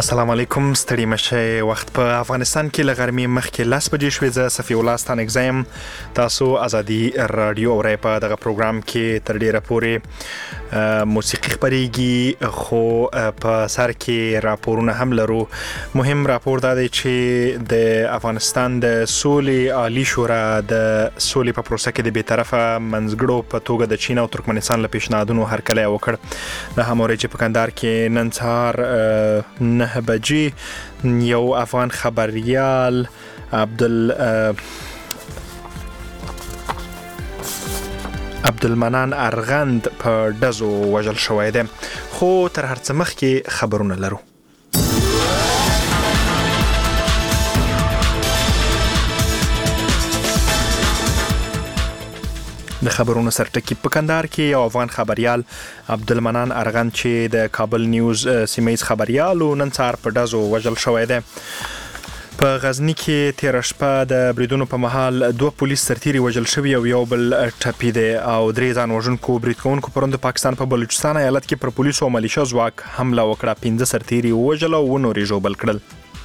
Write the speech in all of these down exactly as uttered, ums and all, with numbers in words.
السلام علیکم، ستړي مشه. وخت په افغانستان کې له غرمې مخکې لس بجې شوې. زه صفي الله ستانکزایم. تاسو ازادي رادیو اورئ. په دغه پروګرام کې تر ډیره پورې موسیقي خبرېږي، خو په سر کې راپورونه هم لرو. مهم راپور دا دی چې د افغانستان د سولې عالی شورا د سولې په پروسه کې د بی‌طرفه منځګړو په توګه د چین او ترکمنستان له پیشنهادونو هرکلی وکړ. د همورې چې په کندهار کې نن سهار نه بجې یو افغان خبریال عبدال عبدالمنان ارغند په ډزو وژل شوی دی. خو تر هر څه مخکې خبرونه لرو. د خبرونو سرټکی په کندهار کې یو افغان خبریال عبدالمنان ارغند چې د کابل نیوز سیمه‌ییز خبریال او نن سهار په ډزو وژل شوی دی. په غزنی کې تیر شپه د بریدونو په مهال دوه پولیس سرتیري وژل شوي او یو بل ټپي دی او درې ځان وژونکو برید کوونکو پرون د پاکستان په بلوچستان ایالت کې پر پولیسو او ملیشیا ځواک حمله وکړه. پنځه سرتیري ووژل او اووه نور یې ژوبل کړل.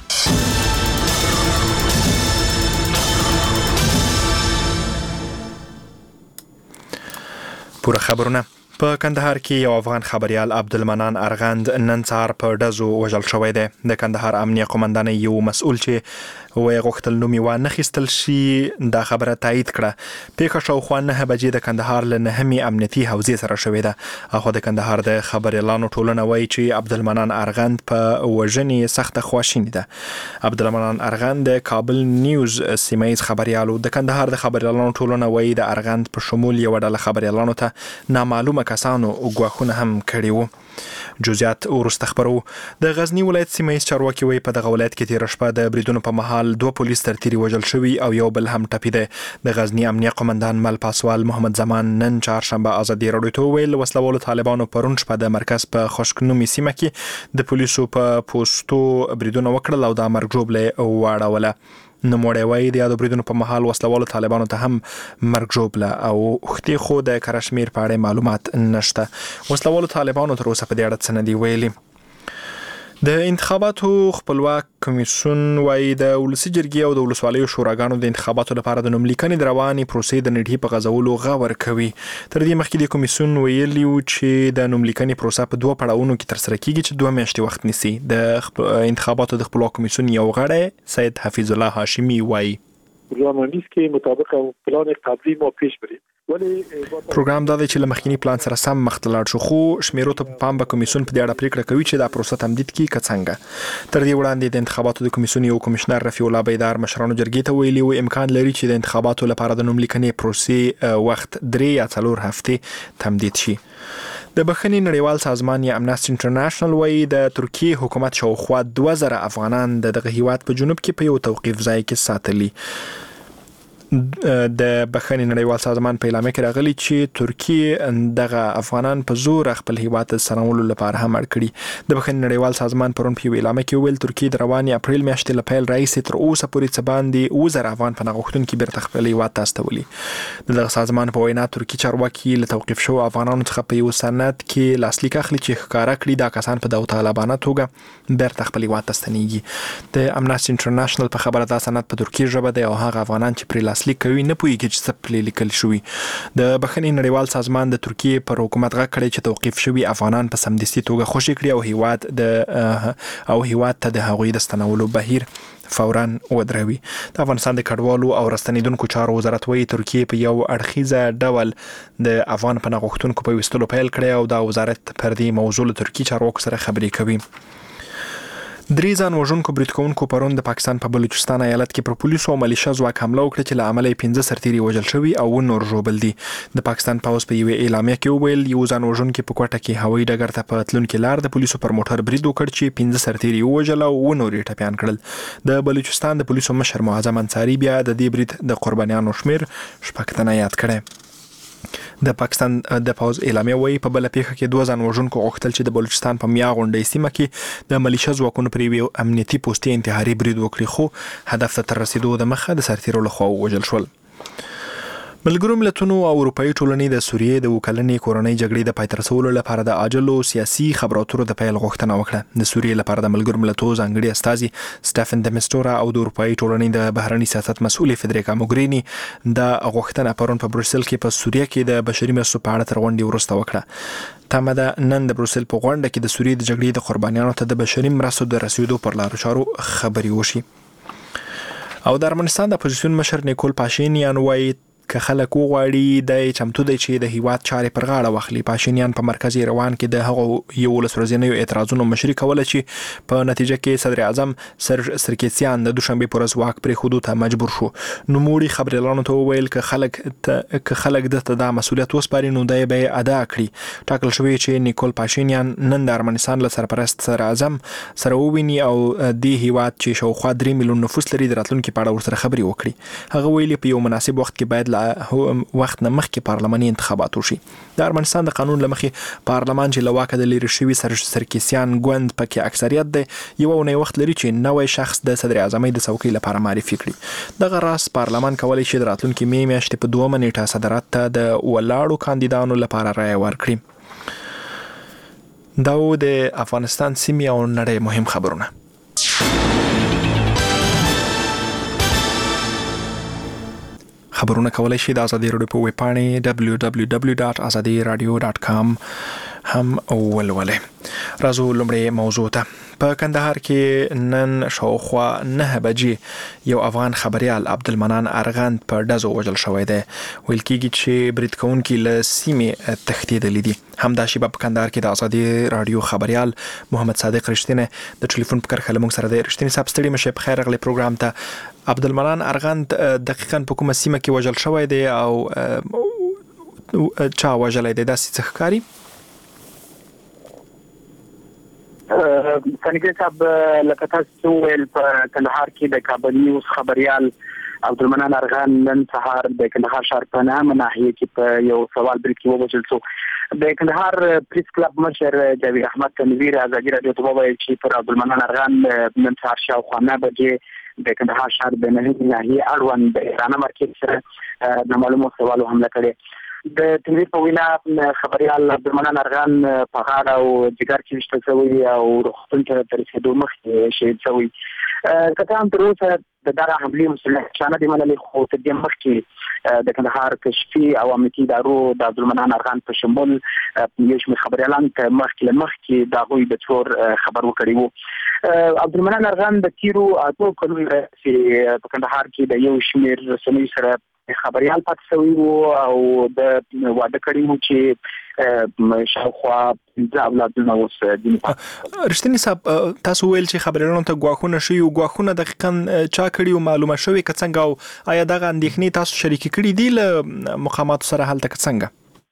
پوره خبرونه. په کندهار کې یو افغان خبریال عبدالمنان ارغند نن سهار په ډزو وژل شوی دی. د کندهار امنیه قومندان یو مسؤل چې وایي غوښتل نوم یې وانه خیستل شي دا خبره تایید کړه. پیښه شاوخوا نهه بجې د کندهار له نهمې امنیتي حوزې سره شوې ده. اخو د کندهار د خبریالانو ټولنه وایي چې عبدالمنان ارغند په وژنې سخته خواشینې ده. عبدالمنان ارغند د کابل نیوز سیمه‌ییز خبریالو. د کندهار د خبریالانو ټولنه وایي د ارغند په شمول یو ډله خبریالانو ته نامعلومه کسانو غواخونه هم کړي وو. جزئیات ورسته خبرو. د غزنی ولایت سیمه‌ییز چارواکي وایي په دغه ولایت کې تیر شپه د بریدونو په مهال دوه پولیس سرتیري وژل شوي او یو بل هم ټپي دی. د غزنی امنیه قومندان مل پاسوال محمد زمان نن چهارشنبه ازادي رادیو ته ویل وسلوالو طالبانو پرون شپه د مرکز په خشکنومي سیمه کې د پولیسو په پوسټو بریدونه وکړل او د مرګ ژوبله واړوله. نوموړی وایي د یادو بریدونو په مهال وسلوالو طالبانو ته هم مرګ ژوبله او اوښتې، خو د کره شمېر په اړه معلومات نشته. وسلوالو طالبانو تر اوسه په دې اړه څه نه دي ویلي. د انتخاباتو خپلواک کمیسیون وایي د ولسي جرګې او د ولسوالیو شوراګانو د انتخاباتو لپاره د نوملیکنې د روانې پروسې د نیټې په غځولو غور کوي. تر دې مخکې د کمیسیون ویلي و چې د نوملیکنې پروسه په دوه پړاوونو کې ترسره کیږي چې دوه میاشتې وخت نیسي. د انتخاباتو د خپلواک کمیسیون یو غړی سید حفیظ الله هاشمی وایي برنامه‌ریزی که مطابق پلان قبلی ما پیش بریم. پروګرام دا دی چې له مخکینی پلان سره سم مخ ته لاړ شو، خو شمیرو ته په پام به کمیسیون په دې اړه پریکړه کوي چې دا پروسه تمدید کړي که څنګه. تر دې وړاندې د انتخاباتو د کمیسیون یو کمشنر رفیع الله بیدار مشرانو جرګې ته ویلي و امکان لري چې د انتخاباتو لپاره د نوملیکنې پروسې وخت درې یا څلور هفتې تمدید شي. د بخښنې نړیوال سازمان یا امنستي انټرنیشنل وایي د ترکیې حکومت شاوخوا دوه زره افغانان د دغه هیواد په جنوب کې په یو توقیف ځای کې ساتلي. د بخښنې نړیوال سازمان په اعلامیه کې راغلي چې ترکیه دغه افغانان په زور خپل هیواد ته ستنولو لپاره هم اړ کړي. د بخښنې نړیوال سازمان پرون په اعلامیه کې ویل ترکیه د روانې اپریل میاشتې له پیل راهیسې تر اوسه پورې څه باندې اووه زره افغان پناه غوښتونکي بیرته خپل هیواد ته استولي. دغه سازمان په وینا ترکیه چارواکي له توقیف شوو افغانانو څخه په یو سند کې لاسلیک اخلي چې ښکاره کړي دا کسان په داوطلبانه توګه بیرته خپل هیواد ته ستنېږي. د امنستي انټرنیشنل په خبره دا سند په ترکیه ژبه دی او هغه افغانان چې پرې لاسلیک کوي نه پوهیږي چې څه پرې لیکل شوي. د بخښنې نړیوال سازمان د ترکیې پر حکومت غږ کړی چې توقیف شوي افغانان په سمدستي توګه خوشي کړي او هیواد د او هیواد ته د هغوی د ستنولو بهیر فوراً ودروي. د افغانستان د کډوالو او راستنیدونکو چارو وزارت وایي ترکیه په یو اړخیزه ډول د افغان پناه غوښتونکو په ویستلو پیل کړی او دا وزارت پر دې موضوع له ترکیې چارواکو سره خبرې کوي. درې ځان وژونکو برید کوونکو پرون د پاکستان په بلوچستان ایالت کې پر پولیسو او ملیشیا ځواک حمله وکړه چې له امله یې پنځه سرتیري وژل شوي او اووه نور ژوبل دي. د پاکستان پوځ په یوې اعلامیه کې وویل یو ځان وژونکي په کوټه کې هوایي ډګر ته په تلونکي لار د پولیسو پر موټر برید وکړ چې پنځه سرتیري ووژل او اووه نور یې ټپیان کړل. د بلوچستان د پولیسو مشر معظم انصاري بیا د دې برید د قربانیانو شمیر شپږ تنه یاد کړی. د پاکستان د پوز اعلامیه وایي په بل پیښه کې دوه ځان وژونکو غوښتل چې د بلوچستان په میا غونډۍ سیمه کې د ملیشیا ځواکونو پر یو امنیتي پوستې انتحاري برید وکړي، خو هدف ته تر رسیدو د مخه د سرتیرو لخوا ووژل شول. ملګرو ملتونو او اروپאי ټولنې د سوریې د وکلنې کورنۍ جګړې د پای ته رسولو لپاره د عاجلو سیاسي خبرو اترو د پیل غوښتنه وکړه. د سوریې لپاره د ملګرو ملتونو ځانګړي استازي سټيفن د مستورا او د اروپאי ټولنې د بهرنی سیاست مسؤل فدریکا موګرینی د غوښتنه پرون په بروسل کې په سوریه کې د بشري مرستو په اړه تر غونډې وروسته وکړه. تمه ده نن د بروسل په غونډه کې د سوریې د جګړې د قربانیانو ته د بشري مرستو د رسیدو پر لارو چارو خبري وشي. او د ارمنستان د اپوزیسیون مشر نیکول پاشینیان وایي که خلک وغواړي د چمتو دی چې د هیواد چارې پر غاړه واخلي. پاشینیان په مرکزی روان کې د هغو یو لسورځنیو اعتراضونو مشري کوله چې په نتیجه کې صدر اعظم سرج سرکیسیان د دوشنبه پر ورځ واک پرې خودو ته مجبور شو. نو موړي خبريالانو ته ویل که خلک که خلک د د مسولیت وسپاري نو دای به ادا کړي. ټاکل شوی چې نیکول پاشینیان نن د ارمنستان له سرپرست صدر اعظم سره وویني او د هیواد چې شاوخوا درې میلیون نفوس لري د راتلونکو په اړه ورسره خبري وکړي. هغه ویلي په یو مناسب وخت کې باید وخت نه مخکې پارلماني انتخابات وشي. د ارمنستان د قانون لمخې پارلمان چې لواکه د لری شوی سر سرکیسیان ګوند پکې اکثریت دی یو نه وخت لري چې نوې شخص د صدر اعظم د څوکۍ لپاره معرفي کړي. دغه راس پارلمان کولای شي د راتلونکو می میاشتې په دوه منېټه صدارت ته د ولاړو کاندیدانو لپاره رائے ورکړي. دا د افغانستان سیمې او نړۍ مهم خبرونه. خبرونه کولای شي د ازادي رادیو په ویب پاڼه دبلیو دبلیو دبلیو ډاټ ازادي رادیو ډاټ کام هم ولولئ. راځو لومړی موضوع ته. په کندهار کې نن شاوخوا نه بجې یو افغان خبريال عبدالمنان ارغند په ډزو وژل شوی دی. ویل کېږي چې برید کوونکي له سیمې تښتېدلي دي. همدا شیبه په کندهار کې د ازادي رادیو خبريال محمد صادق رښتینه د ټلیفون په کرښه لمونږ سره دی. رښتینه صاحب ستړي مشه په خیر غلي پروګرام ته. عبدالمنان ارغند دقیقاً په کومه سیمه کې وژل شوی دی او چا وژلی دی داسې څه ښکاري؟ څنګه صاحب لکه تاسو ویل په کندهار کې د کابل نیوز خبريال عبدالمنان ارغند نن سهار د کندهار ښار په نامه ناحیه کې په یو سوال برید کې ووژل شو. د کندهار پریس کلب مشر جاوید احمد تنویر ازادي رادیو ته وویل چې پر عبدالمنان ارغند نن سهار شاوخوا نه بجې د کندهار ښار د نهي ناحیې اړوند د ایران مرکز سره د معلومو سوالو حمله کړې. د تنویر په وینا خبريال عبدالمنان ارغند په غاړه او جګر کې وشتل شوی او روغتون ته تر رسیدو مخکې شهید شوی. کته هم تر اوسه د دغه حملې مسؤلیت نه دی منلي خو تر دې مخکې د کندهار کشفي او امنیتي ادارو د عبدالمنان ارغند په شمول یو شمېر خبريالان ته مخکې له مخکې د هغوی د څور خبر ورکړی وو. عبدالمنان ارغند د تیرو اتو کلونو چې په کندهار کې د یو شمېر رسنیو سره خبريال پاتې شوی وو او د واده کړی وو چې شاوخوا د اولادونه اوس دي. رښتینی صاحب تاسو ویل چې خبريالانو ته غواخونه شي او غواخونه دقیقاً چا کړی او معلومه شوی که څنګه او آیا دغه اندېښنې تاسو شریک کړي دي له مقامات سره هلته که څنګه؟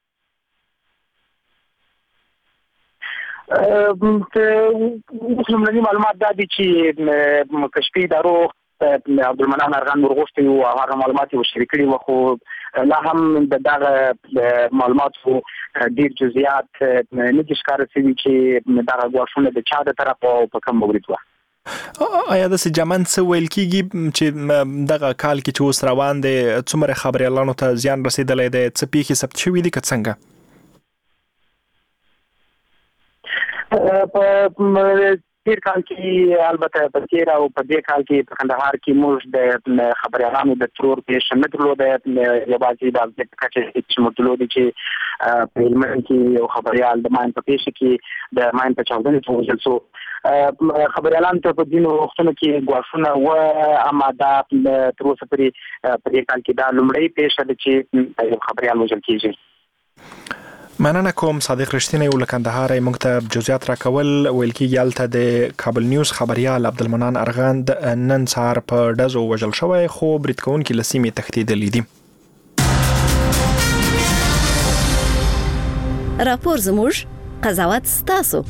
اوس معلومات دا دي چې کشفي ادارو عبدالمنان ارغند ورغوښتي او هغه معلومات یې شریک کړي وو خو لا هم د دغه معلوماتو ډېر جزئیات نه دي ښکاره شوي چې دغه غواښونه د چا د طرفه او په کوم مورد وو. آیا داسې جمن څه ویل کېږي چې دغه کال کې چې اوس روان دی څومره خبريالانو ته زیان رسېدلی دی څه پیښې ثبت شوي دي که څنګه؟ په تیر کال کې البته په تیر او په دې کال کې په کندهار کې موږ د خبريالانو د ترور پیښه نه درلوده. یو بعضې د ابدیت کچې چې موږ درلودې چې په هلمند کې یو خبريال د ماین په پیښه کې د ماین په چاودنې کې وژل شو. خبريالانو ته په ځینو وختونو کې ګواښونه وه اما دا تر اوسه پورې په دې کال کې دا لومړۍ پیښه ده چې یو خبريال وژل کېږي. مننه کوم صادق رښتینی ول کندهار موږ ته جزئیات راکول. ویل کېږي هلته د کابل نیوز خبريال عبدالمنان ارغند نن سهار په ډزو وژل شوی خو برید کوونکي له سیمې تښتېدلي دي. راپور زموږ قضاوت ستاسو.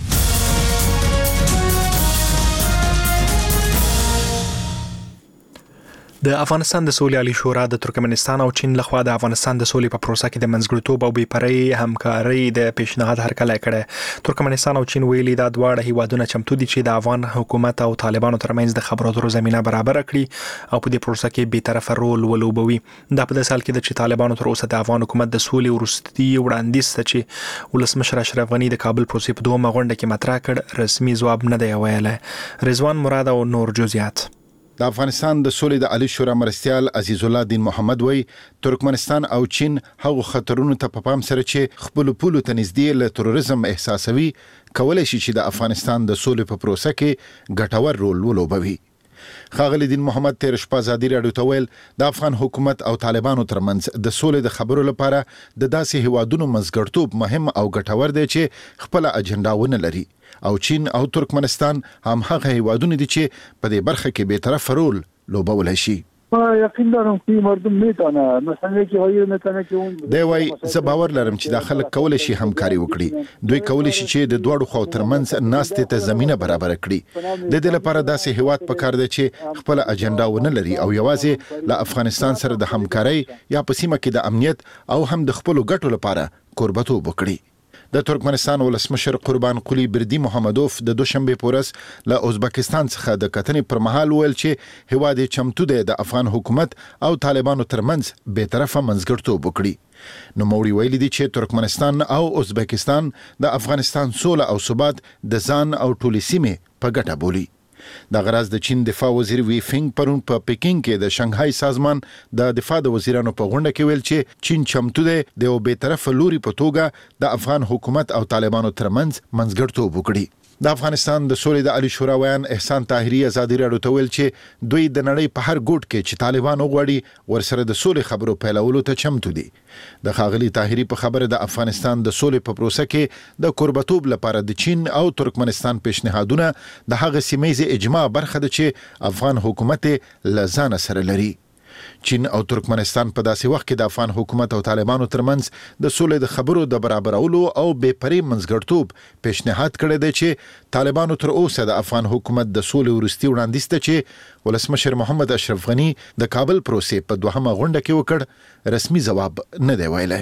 د افغانستان د سولې عالی شورا د ترکمنستان او چین لخوا د افغانستان د سولې په پروسه کې د منځګړیتوب او بې پرې همکارۍ د پیشنهاد هرکلی کړی. ترکمنستان او چین ویلي دا دواړه هیوادونه چمتو دي چې د افغان حکومت او طالبانو ترمنځ د خبرو اترو زمينه برابر کړي او په دې پروسه کې بې طرفه رول ولوبوي. دا په داسې حال کې چې طالبانو تر اوسه د افغان حکومت د سولې وروستي وړاندیز ته چې ولسمشر اشرف غني د کابل پروسې په دومره غونډه کې مطرح کړ رسمي ځواب نه دی ویلی. رضوان مراد او نور جزئیات. د افغانستان د سولې د عالی شورا مرستیال عزیز الله دین محمد وای ترکمنستان او چین هغه خطرونو ته په پام سره چې خپل پولو ته نږدې له تروریزم احساسوي کولای شي چې د افغانستان د سولې په پروسه کې ګټور رول ولوبوي. ښاغلی دین محمد تیر شپه ازادي راډیو ته ویل د افغان حکومت او طالبانو ترمنځ د سولې د خبرو لپاره د داسې هیوادونو منځګړیتوب مهم او ګټور دی چې خپل اجنډا ونه لري او چین او ترکمنستان هم هغه هیوادونه دي چې په دې برخه کې به طرف رول لوبولای شي. ما یقین دارم که مردم میتونه مثلا که هایی میتونه که اون دی وای زه باور لرم چې دا خلک کولای شي همکاري وکړي. دوی کولای شي چې د دوړو خو ترمنځ ناستې ته زمينه برابر کړي. د دې لپاره داسې هیواد پکار دی چې خپل اجنډا ونه لري او یوازې له افغانستان سره د همکاري یا په سیمه کې د امنیت او هم د خپل ګټو لپاره قربتوب وکړي. د ترکمنستان ولسمشر قربان قلی بردی محمدوف د دوشنبه پورس له ازبکستان څخه د کتنې پر مهال ویل چې هواد چمتو دی د افغان حکومت او طالبانو ترمنځ به طرفه منځګړیتوب وکړي. نو موري ویلي دي چې ترکمنستان او ازبکستان د افغانستان سوله او ثبات د ځان او ټولې سیمې په ګټه بولي. د غراز د چین دفاع وزیر وی فینګ پرون په پکینګ کې د شنغهای سازمان د دفاع د وزیرانو په غونډه کې ویل چې چین چمتو دی د یو بې طرفه لوري په توګه د افغان حکومت او طالبانو ترمنځ منځګړیتوب وکړي. د افغانستان د سولې د عالی شورا ویان احسان طاهری ازادي راډیو ته ویل چې دوی د نړۍ په هر ګوټ کې چې طالبان وغواړي ورسره د سولې خبرو پیلولو ته چمتو دي. د ښاغلي طاهری په خبره د افغانستان د سولې په پروسه کې د قربتوب لپاره د چین او ترکمنستان پیشنهادونه د هغه سیمه اجماع برخه ده چې افغان حکومت لزان سره لري. چین او ترکمنستان په داسې وخت کې د افغان حکومت او طالبانو ترمنځ د سولې د خبرو د برابرولو او بې پرې منځګړیتوب پیشنهاد کړی دی چې طالبانو تر اوسه د افغان حکومت د سولې وروستي وړاندیز ته چې ولسمشر محمد اشرف غني د کابل پروسې په دوهمه غونډه کې وکړ رسمي ځواب نه دی ویلی.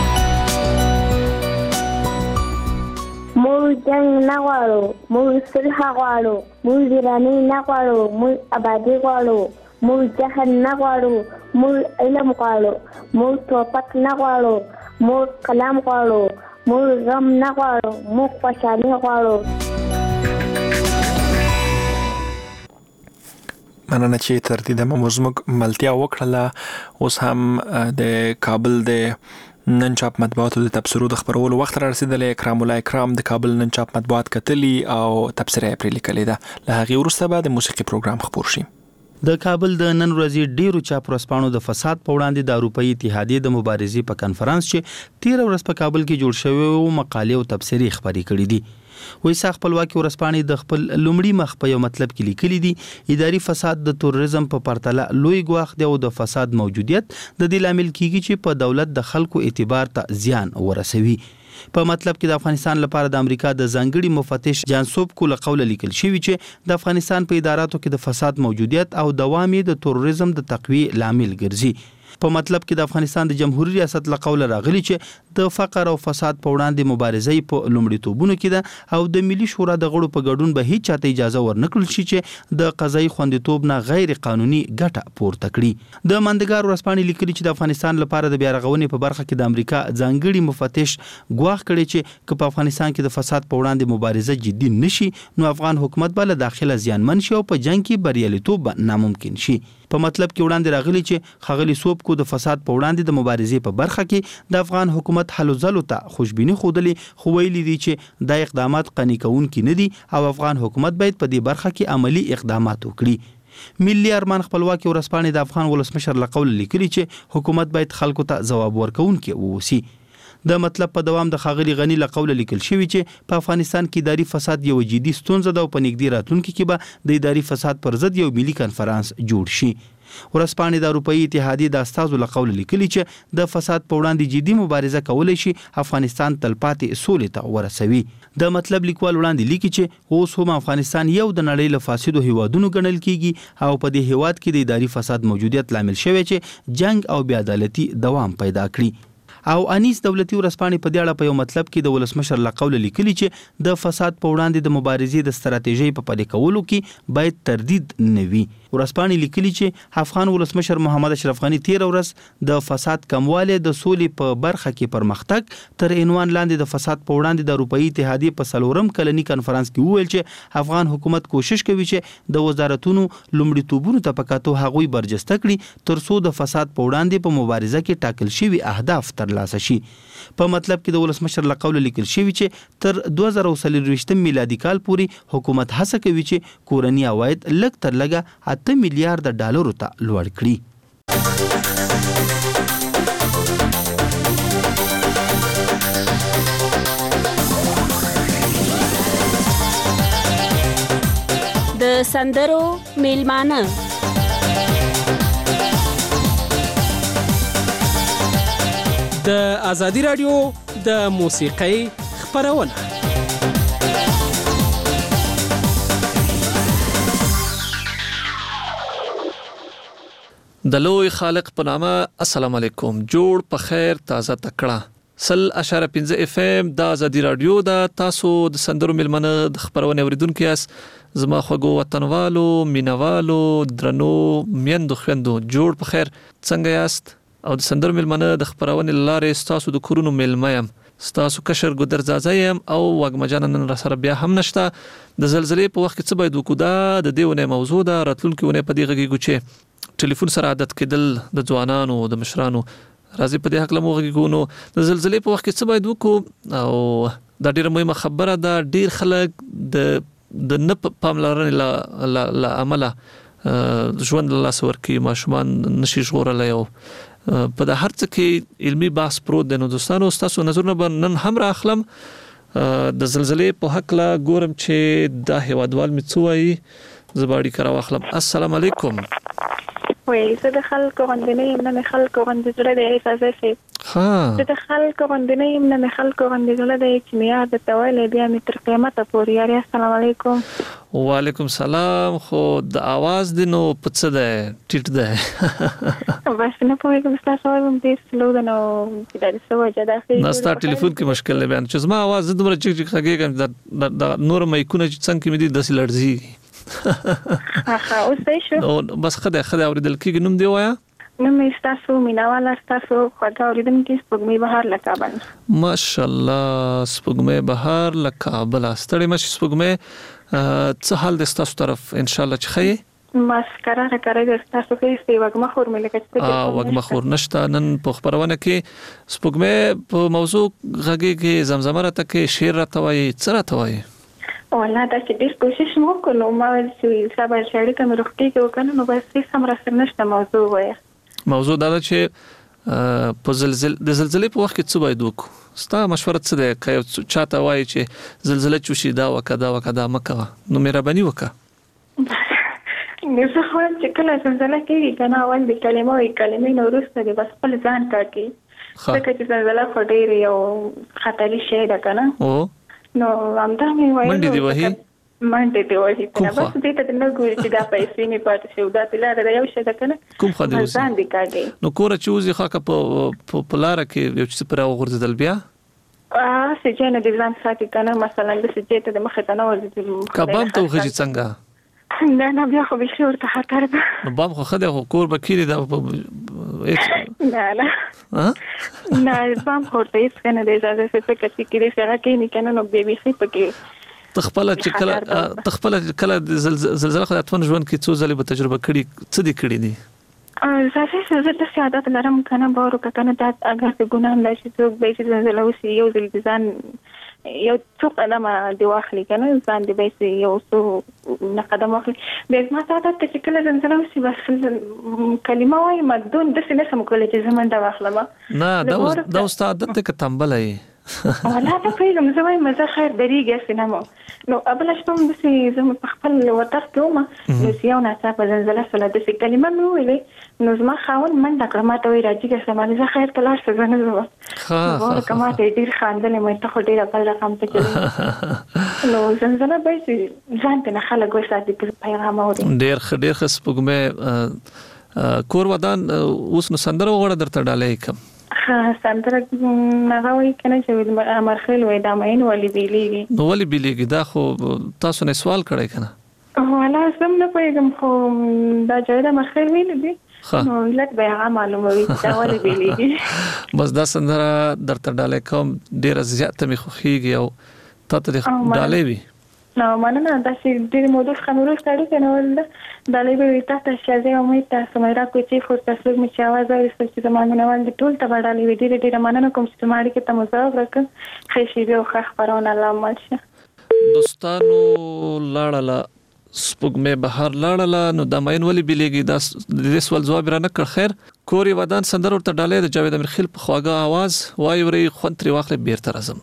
موږ جنګ نه غواړو، موږ صلح غواړو، موږ ویراني نه غواړو، موږ ابادي غواړو، موږ جهل نه غواړو، موږ علم غواړو، موږ توپک نه غواړو، موږ قلم غواړو، موږ غم نه غواړو، موږ خوشحالي غواړو. مننه چې تر دې دمه مو زموږ ملتیا وکړله. اوس هم د کابل د نن چاپ مطبوعاتو د تبصرو د خبرولو وخت را رسیدلی. اکرام الله اکرام د کابل نن چاپ مطبوعات کتلی او تبصره یې پرې لیکلې ده. له هغې وروسته به د موسیقي پروګرام خپور شي. د کابل د نن ورځې ډیرو چاپ ورځپاڼو د فساد په وړاندې د اروپאי اتحادیې د مبارزې په کنفرانس چې تیر ورځ په کابل کې جوړ شوی او مقالې او تبصرې خبرې کړې دي. وایي ساخ خپلواکي ورځپاڼې د خپل لومړي مخ په یو مطلب کې لیکلي دي اداري فساد د تروریزم په پرتله لوی ګواښ دی او د فساد موجودیت د دې لامل کیږي چې په دولت د خلکو اعتبار ته زیان ورسوي. په مطلب کې د افغانستان لپاره د امریکا د ځانګړي مفتش جانسوب کو له قوله لیکل شوی چې د افغانستان په اداراتو کې د فساد موجودیت او دوام د تروریزم د تقویه لامل ګرځي. په مطلب کې د افغانستان د جمهوریت ریاست له قوله راغلی چې د فقر او فساد په وړاندې مبارزې په لومړیتوبونو کې ده او د ملي شورا د غړو په ګډون به هیڅ چاته اجازه ورنکړل شي چې د قضایي خوندیتوب نه غیر قانوني ګټه پورته کړي. د مندګار ورځپاڼې لیکلي چې د افغانستان لپاره د بیا رغونې په برخه کې د امریکا ځانګړي مفتش ګواښ کړی چې که په افغانستان کې د فساد په وړاندې مبارزه جدي نشي نو افغان حکومت به له داخله زیانمن شي او په جنگ کې بریالیتوب ناممکن شي. په مطلب کې وړاندې راغلی چې خغلی سوب کو د فساد په وړاندې د مبارزې په برخه کې د افغان حکومت حل زلو ته خوشبیني خودلی خو ویلي دي چې دا اقدامات قانع کوونکي نه دي او افغان حکومت باید په دې برخه کې عملی اقدامات وکړي. ملي ارمان خپلواکي ورځپاڼې د افغان ولسمشر له قوله لیکلي چې حکومت باید خلکو ته ځواب ورکوونکی واوسي. د مطلب په دوام د خاغلی غنی له قوله لیکل شوی چې په افغانستان کې اداري فساد یو جدي ستونزه ده او په نږدې راتلونکي کې به د اداري فساد پر ضد یو ملي کنفرانس جوړ شي. ورځپاڼې د اروپאي اتحادیې د استازو له قوله لیکلي چې د فساد په وړاندې جدي مبارزه کولای شي افغانستان تلپاتې سولې ته ورسوي. د مطلب لیکوال وړاندې لیکي چې اوس هم افغانستان یو د نړۍ له فاسدو هیوادونو ګڼل کیږي او په دې هیواد کې د اداري فساد موجودیت لامل شوی چې جنگ او بې عدالتي دوام پیدا کړي. او انیس دولتي ورځپاڼې په دې اړه په یو مطلب کې د ولسمشر له قوله لیکلي چې د فساد په وړاندې د مبارزې د ستراتیژۍ په پلي کولو کې باید تردید نه وي. ورځپاڼې لیکلي چې افغان ولسمشر محمد اشرف غني تیر ورځ د فساد کموالی د سولې په برخه کې پرمختګ تر عنوان لاندې د فساد په وړاندې د اروپאי اتحادیې په څلورم کلني کنفرانس کې وویل چې افغان حکومت کوشش کوي چې د وزارتونو لومړیتوبونو ته په کتو هغوی برجسته کړي تر څو د فساد په وړاندې په مبارزه کې ټاکل شوي اهداف ترلاسه شي. په مطلب کې د ولسمشر له قوله لیکل شوی چې تر دوه زره څلور میلادي کال پورې حکومت هڅه کوي چې کورني عواید لږ تر لږه اته میلیارډ ډالرو ته لوړ کړي. د سندرو میلمانه د ازادي رادیو د موسیقۍ خپرونه. د لوی خالق په نامه السلام علیکم. جوړ په خیر تازه تکړه سل اشاره پنځه اف ام د ازادي رادیو د تاسو د سندرو میلمنه د خبرونه اوریدونکو یاس. زما خوږو وطنوالو مینوالو درنو میندو خويندو جوړ په خیر څنګه یاست؟ او د سندرو میلمنه د خبرونه لارې تاسو د کورونو میلمه يم. تاسو کشر ګدر زازایم او وګمجان نن را سره بیا هم نشته. د زلزلې په وخت کې څه باید وکړو د دیونه موضوع ده راتلونکي ونه په دې غږی چې ټلیفون سره عادت کېدل د ځوانانو د مشرانو راځي په دې حق لمو غږی کو. نو د زلزلې په وخت کې څه باید وکړو او دا ډیره مهمه خبره ده. ډیر خلک د د نه پاملرنې له عمله ژوند له لاس ورکړي ماشومان نشي ژغورلی او په د هر څه کې علمي بحث پروت دی. نو دوستانو تاسو نظرونه به نن هم را اخلم. د زلزلې په حق لا ګورم چې د هیوادوال می څه وایي. زباړي کرا واخلم. السلام علیکم. وای زه د خلکو غندنې یم نه خلکو غندې زړه دی احساس شي. ها زه د خلکو غندنې یم نه خلکو غندې زړه دی چې میا د تویل بیا می تر قیامت پورې یاري. السلام علیکم. وعلیکم سلام. خو د आवाज دینو پڅ ده ټیټ ده بس نه پوهیږم تاسو هم دې سلو ده نو چې دا څه وجه ده نه ستا ټلیفون کې مشکل نه بیان چې زما आवाज دومره چیک چیک خګېږم د نور مې کونه چې څنګه مې دي د سلړځي اخا اوس شو نو بس خدای خدای اوریدل کېږي. نوم دی وایا؟ نو مې تاسو میناواله تاسو خدای اوریدونکو سپوږمۍ بهار له کابل. ماشاءالله سپوږمۍ بهار له کابل. ستړي مشه سپوږمۍ څه حال د تاسو طرف ان شاء الله چې خی ماسکرا راکړی د تاسو کې سی وګما خور مې لکه چې وګما خور نشته. نن په خبرونه کې سپوږمۍ په موضوع غږی کې زمزمه راته کې شعر راته وایي څه راته وایي. والله دا چې ډېر کوشش مو وکړو ما ول چې صبر شړې کوم روختي کې وکړو نو بس هیڅ هم راسره نشته. موضوع وایي موضوع دا چې په زلزلې د زلزلې په وخت کې څه باید وکړو؟ ستا مشوره څه ده؟ که چاته وایي چې زلزلې چوشي دا وکړه دا وکړه دا مکه نو مهرباني وکړه. نو زه خو چې کله زلزلې کېږي کنه اول د کلمو ای کلمې نو وروسته د بس خپل ځان ټاکي ځکه چې زلزلې خو ډېر یو خطري شی ده کنه. او نو همدا مې وایي منډې دی وهي منډې دی وهي کنه بس دې ته نه ګوري چې دا پیسې نه پاتې شي دا تلاره دا یو شی ده کنه کوم خو دی ځان دې کاږي. نو کور چې وزي خاکه په په لار کې یو څه پر غورځدل بیا ا سجنه د ځان ساتي کنه مثلا د سجې ته د مخ ته نه ورځي کبام ته وخی څنګه نه نه بیا خو به شورته خطر ده. نو بام خو خدای خو کور بکیری دا نه نه نه بام خو ته هیڅ کنه د اجازه څخه کتي کې سره کې نه کنه نو به به خې پکې تخپل چې کله تخپل کله زلزلہ خدای اتون ژوند کې څو ځلې به تجربه کړي څه دي کړی دي؟ زه زه د سعادت لرم کنه بارو کنه دا اگر څه ګناه نه شي څوک به چې زلزلہ وسی یو ځل یو څو قدمه دی واخلي کنه ځان دی به یو څو نه قدم واخلي به ما ته ته چې کله زلزلہ وسی بس کلمه وای مدون د څه نه سم کولای چې زمون دا واخلم. نه دا دا استاد ته ک تنبلای ولا ته پیغام زوی مزه خیر دریږي سينما نو ابل شپم د سي زم په خپل وطن کې ومه نو سيو نه څه په زلزلہ سره د سي کلمه مې ویلې نو زما خاون منډه کړم ته وی راځي چې سمانه زه خیر کلاش څه نه زما ها ها کما ته ډیر خاندلې مې ته خو ډیر خپل رقم ته کړم نو زلزلہ به سي ځان ته نه خلک وساتي په پیغام اوري ډیر ډیر خص پګمه کور ودان اوس نو سندره وغوړه درته ډالې کوم ها سندره هغه وی کنه چې امرخیل وای دا مین ولی بیلیږي نو ولی بیلیږي دا خو تاسو نه سوال کړی کنه ولا سم نه پیغام خو دا ځای د امرخیل ویل دي نو لکه به هغه معلومه وي دا ولی بیلیږي بس دا سندره درته ډالې کوم ډیر زیاته می خوخیږي او تاسو ډالې وی نو مننه دا چې ډېر موضوع خبرو ستړي کنه ول دا لې وي تاسو شازه امید تاسو مې را کوچی خو تاسو مې چې आवाज اوري چې زمانه نوال د ټول ته وړاندې وي ډېر ډېر مننه کوم چې ماړي کې تاسو زاو ورکړ خېشي به خو خبرونه الله ماشه دوستانو لاړه سپوږمې بهر لاړه نو د ماین ولی بیلېږي دا د سوال جواب را نه کړ خیر کوري ودان سندر ورته ډالې د جاوید امرخیل په خواږه आवाज وای وري خونتري واخلې بیرته راځم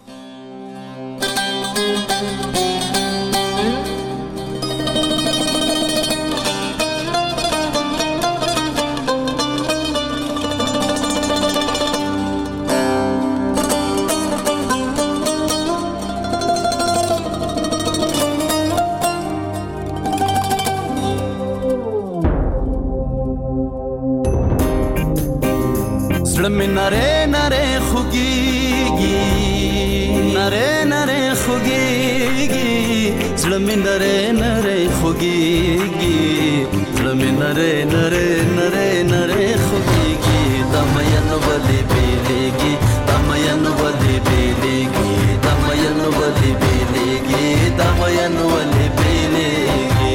نره نره خوگیگی نره نره خوگیگی زلمی نره نره خوگیگی زلمی نره نره نره نره خوگیگی دمین ولی بیلیگی دمین ولی بیلیگی دمین ولی بیلیگی دمین ولی بیلیگی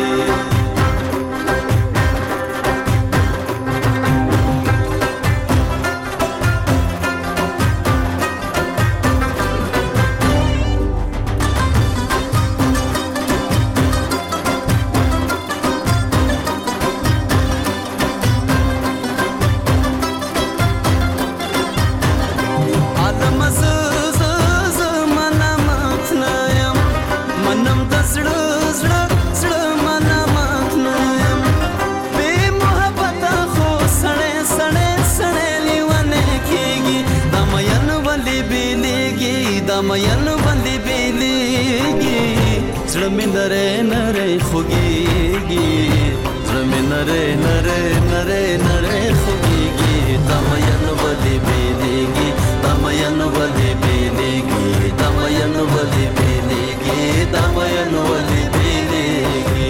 دمین ولی بیلیگی زلمی نره نره خوگیگی زلمی نره نره نره نره خوگیگی دمین ولی بیلیگی دمین ولی بیلیگی دمین ولی بیلیگی دمین ولی بیلیگی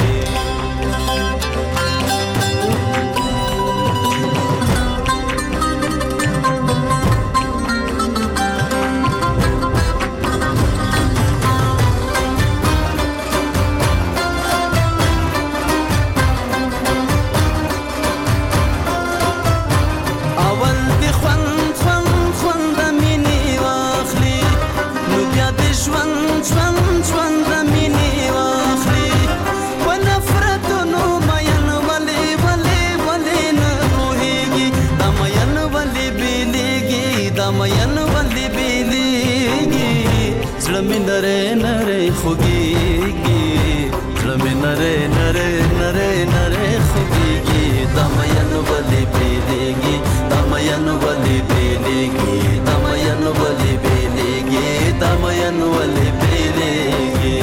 नरे नरे खुगीगी ज़्लमे नरे नरे नरे नरे खुगीगी दमयन वली बेलेगी दमयन वली बेलेगी दमयन वली बेलेगी दमयन वली बेलेगी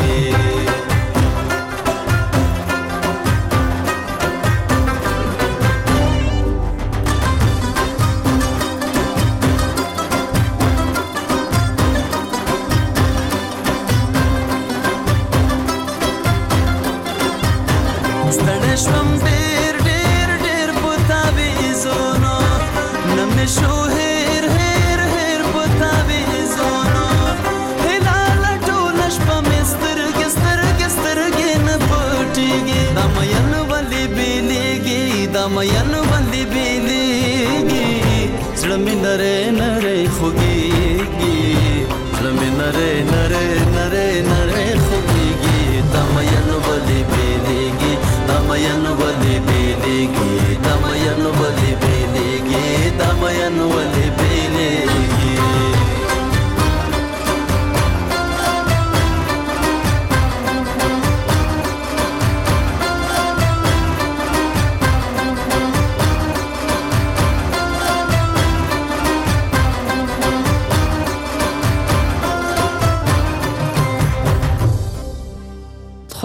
شوم ډېر ډېر ډېر پتا وی زونو نم شو هر هر هر پتا وی زونو هلال ټولش په مستر ګستر ګستر ګن پټيږي دمین ولي بیلېږي دمین ولي بیلېږي زړه نره نره خوږيږي زړه نره نره نره نره خوږيږي دمین ولي بیلېږي دمین ولی بیلیگی دمین ولی بیلیگی دمین ولی بیلیگی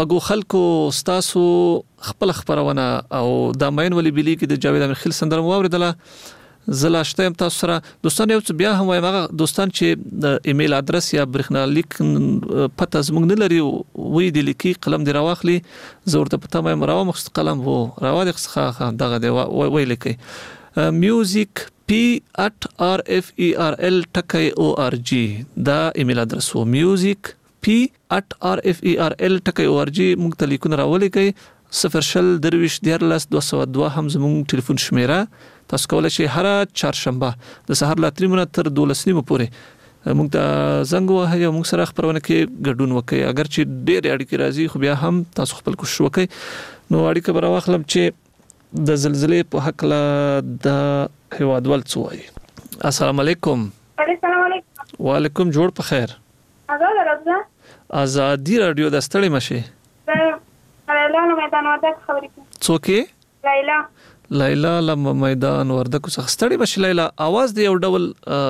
خغو خلکو ستاسو خپل خبرونه او د ماین ولی بلی کې د جاوید امیر خیل سندره واوریدله زلا شتم تاسو سره دوستان یو څه بیا هم وایم هغه دوستان چې د ایمیل ادرس یا برېښنالیک پته زموږ نه لري وی د لیکي قلم دی راواخلي زه ورته پته وایم راو مخ قلم وو راو د څخه دغه دی وی لیکي میوزیک پی ات آر اف ای آر ال ټکی او آر جی دا ایمیل ادرس وو میوزیک پی ات آر اف ای آر ال ټکی او آر جی موږ ته لیکونه راولېږئ صفر شل درویش دیارلس دوه سوه دوه هم زموږ ټلیفون شمیره تاسو کولای شئ هر چهارشنبه د سهار له اته نیمو تر دولس نیمو پورې موږ ته زنګ وهئ او موږ سره خبرونه کې ګډون وکړئ اگر چې ډېرې اړیکې راځي خو بیا هم تاسو خپل کوشش وکړئ نو اړیکه به راواخلم چې د زلزلې په هکله د هیوادوال څه وایي السلام علیکم السلام علیکم وعلیکم جوړ په خیر آزاد راځه ازادي رادیو د ستړي مشه لیلا له میدان وردک خبرې کوم څوک لیلا لیلا له میدان وردک څخه ستړي مشه لیلا आवाज دی یو ډول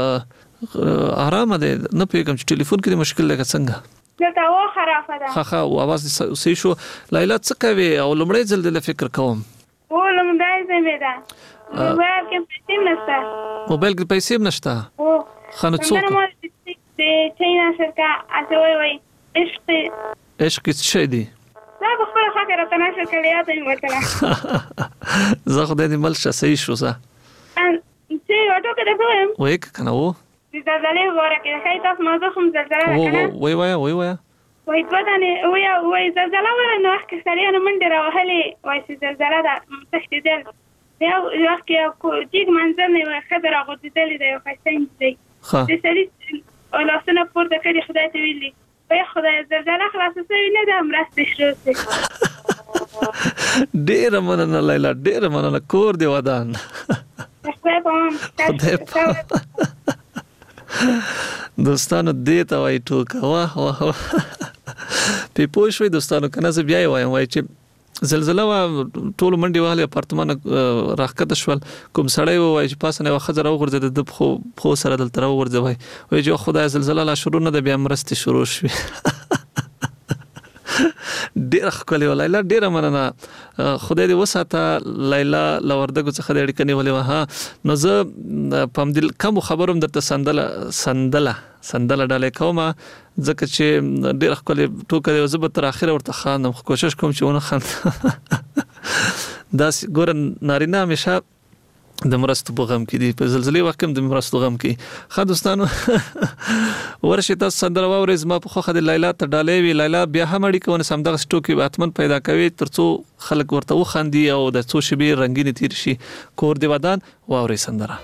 آرام دی نه پیګم چې ټلیفون کې مشکل لګ څنګه دلته و خرافه ده خا خا आवाज صحیح شو لیلا څه کوي او لمړی ځل د فکر کوم و لمړی ځل ده موبایل کې پیسې نشته موبایل کې پیسې نشته او خانه څوک د چینا شرکا اته وای وای عشق عشق څه دی زه په خپل خاطر تناسب کړی ته ورته زه خدای دې مل شه صحیح شو زه ان چې اټو کې ده وای کنه وو د زلزلې وره کې هي تاسو ما زه هم زلزلې کنه وای وای وای وای وای په دانه وای وای زلزلې وره نو کې سړی نه منډه راوهلې وای چې زلزلې ده تختیدل یو یو کې چې منظر نه خبره غوډېدل دی او خاصین دی ها د سړي لاسونه پورته کړی خدای ته ویلي وای خدای زلزلې خلاص شوی نه ده مرسته شروع ډېر مننه لیلا ډېر مننه کور دی ودان دوستانو دې ته وای ټوکا واه واه په پوه شوي دوستانو کنه زه بیا وایم وای چې زلزلہ وا ټول منډي واله اپارتمان راخکته شول کوم سړی وای چې پاسنه وخزر او غرزه د خو خو سره دل تر ورځي وای وای چې خدای زلزلہ لا شروع نه د بیا مرستي شروع شوه ډیر خپل لیلا ډیر مننه خدای دې وساته لیلا لوردګو څخه د اړیکې نیولې وها نو زه پم دل کوم خبروم درته سندله سندله سندله ډالې کومه ځکه چې ډیر خپل ټوکې او زه به تر اخره ورته خاندم کوشش کوم چې ونه خاند دا ګور نارینه همیشه د مرستو په غم کې دي په زلزلې وخت کې د مرستو غم کې خا دوستانو ورشه تاسو سندره واورئ ما په خوخه د لیلا ته ډالې وی لیلا بیا هم اړیکه ونه سم دغه سټوکی اتمن پیدا کوي ترڅو خلک ورته وخاندي او د څو شبي رنگین تیر شي کور دی ودان واورئ سندره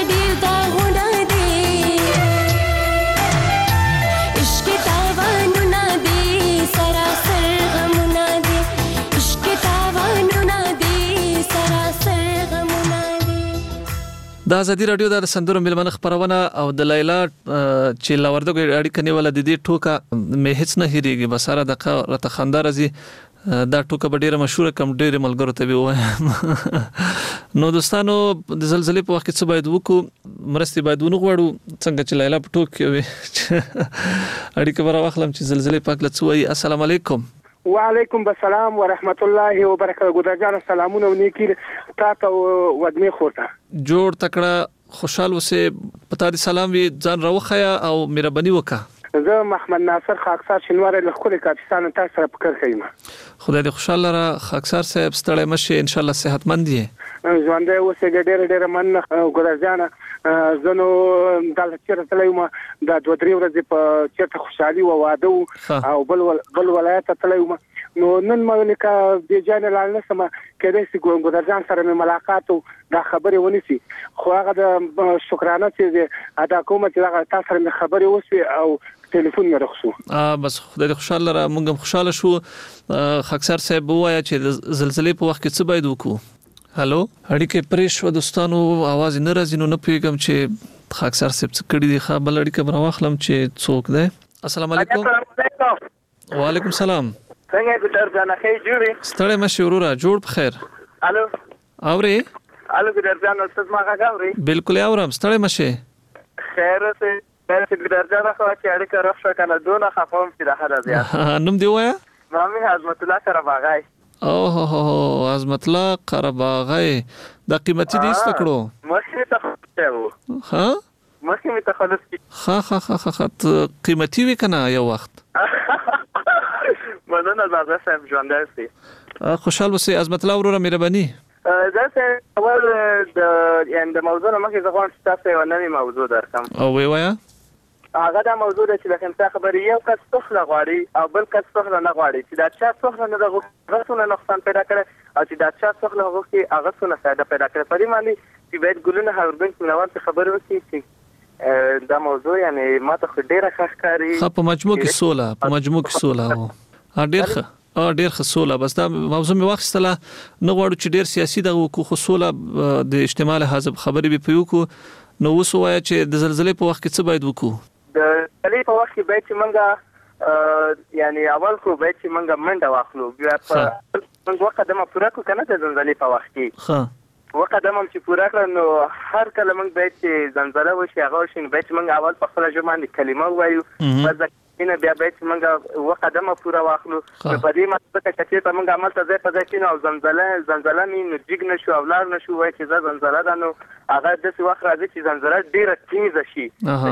ډیر داغونه دي عشق تاوانونه دي سراسر غمونه دي عشق تاوانونه دي سراسر غمونه دي. د ازادي رادیو د سندرو ملمنه خبرونه او د لیلا چې لاوردګ اړیکه نیول د دې ټوکا مې هیڅ نه هېریږي بساره د راته خندا راځي دا ټوکه به ډیره مشهوره کم ډیره ملګرو ته وایم. نو دوستانو د زلزلې په وخت کې څه باید وکړو مرستې باید ونه غواړو څنګه چې لیلا په ټوک وي اړیکه به راواخلم چې زلزلې په اړه څه وایي. السلام علیکم. وعلیکم السلام ورحمت الله وبرکاته. ګلجان سلامونه او نیکی تاسو ودمه خورته جوړ تکړه خوشحال وسه پتا دي سلام وی ځان راوخیا او مهرباني وکا. زه محمد ناصر خاکسار شنوار له خپل کاپیسان تاسو سره فکر کوم. خدای دې خوشاله را خاکسار صاحب ستړی مشه ان شاء الله صحتمند دي. ژوند اوسه ډېر ډېر من ګلجان زنو دلته چیرته تلوم د دوه درې ورځې په چیرته خوشحالي او واده او بل بل ولایت تلوم نو نن مې کا د جان لاله سم کېدې سي ګلجان سره مې ملاقات او دا خبرې ونیسي خو هغه د شکرانه چې ادا کوم چې هغه تاسو سره خبرې وسی او ټلیفون مې رخصو. اه بس خدای خوشاله را مونږ خوشاله شو. خاکسار صاحب وایا چې زلزلې په وخت کې څه باید وکړو. هالو اړیکه پرې شو دوستانو आवाज نه راځي نو نه پیګم چې خاکسار صاحب څه کړی دی خبر اړیکه براوخلم چې څوک دی. السلام علیکم. وعلیکم السلام. څنګه ګټر ځان خې جوړي ستړی مشه ورورا جوړ په خیر. الو اوري الو ګټر ځان استاد ما غاوري بالکل اورم ستړی مشه خیر ته چې ګټر ځان خو چې اړیکه راښه کنه دونه خفم چې ده هدا بیا نوم دی وایا مامي عظمت الله قرباغای. اوه هو عظمت الله قرباغای دا قیمتي دي ستکړو مخې ته خو ها مخې می ته خلاص خا خا خا خا قیمتي وی کنه یو وخت مننه زړه سم ژوند درسي خوشحال وسه عظمت الله وروره مهرباني. زه څه اول د یعنی د موضوع نه مخکې ځوان تاسو یو نوې موضوع درکم او وی وایا هغه دا موضوع ده چې د کوم خبرې یو کس څخه غواړي او بل کس څخه نه غواړي چې دا چا څخه نه دغه غوښتنه نقصان پیدا کړي او چې دا چا څخه غوښتي هغه څه نه فائدہ پیدا کړي. په دې معنی چې باید ګلونه هاوربنک نوان څه خبرې وکړي چې دا موضوع یعنی ماته خو ډیره ښکاري. خو په مجموع کې سوله په مجموع کې سوله او ډیر ښه ا ډیر ښه سوله بس دا موضوع می واخستله نه غواړو چې ډیر سیاسي دغه کو خو سوله د اجتماعي حزب خبرې به پیو کو نو وسوای چې د زلزلې په وخت کې څه باید وکړو. د زلزلې په وخت کې باید چې موږ یعنی اول خو باید چې موږ منډه واخلو بیا په موږ وقدمه پوره کو کنه د زلزلې په وخت کې ها وقدمه چې پوره کړو نو هر کله موږ باید چې زلزلہ وشي هغه شي باید چې موږ اول په خپل ژبه کلمه وایو بس نه بیا باید چې موږ وقدمه پوره واخلو په دې مطلب کې چې موږ عمل ته ځای په ځای کې نو زلزلہ زلزلہ مين جګ نشو اولار نشو وای چې زلزلہ ده نو هغه د څه وخت راځي چې زلزلہ ډیره تیزه شي